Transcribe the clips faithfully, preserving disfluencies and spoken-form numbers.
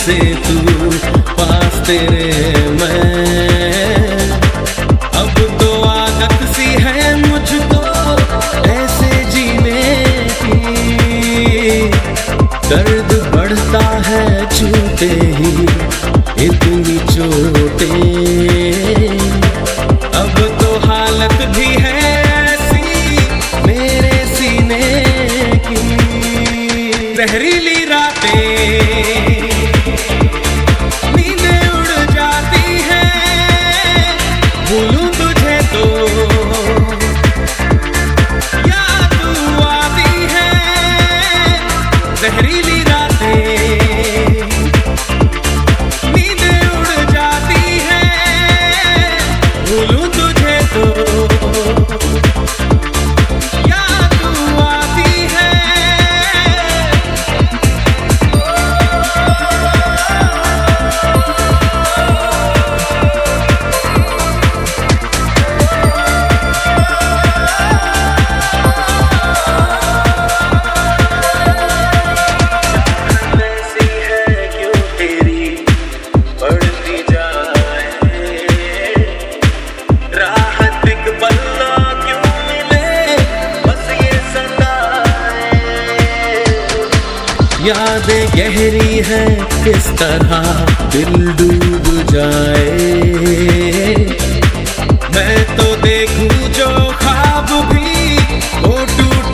से तू, पास तेरे मैं। अब तो आदत सी है मुझको ऐसे जीने की, दर्द बढ़ता है छूते ही इतनी चोटें। अब तो हालत भी है ऐसी मेरे सीने की, जहरीली रातें नींदें उड़ जाती हैं, भूलूं तुझे तो याद तू आती है। जहरीली रातें नींदें उड़ जाती हैं, भूलूं तुझे तो याद तू आती है। यादें गहरी है किस तरह दिल डूब जाए, मैं तो देखूं जो ख्वाब भी वो टूट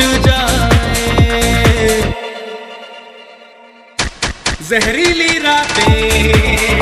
जाए। जहरीली रातें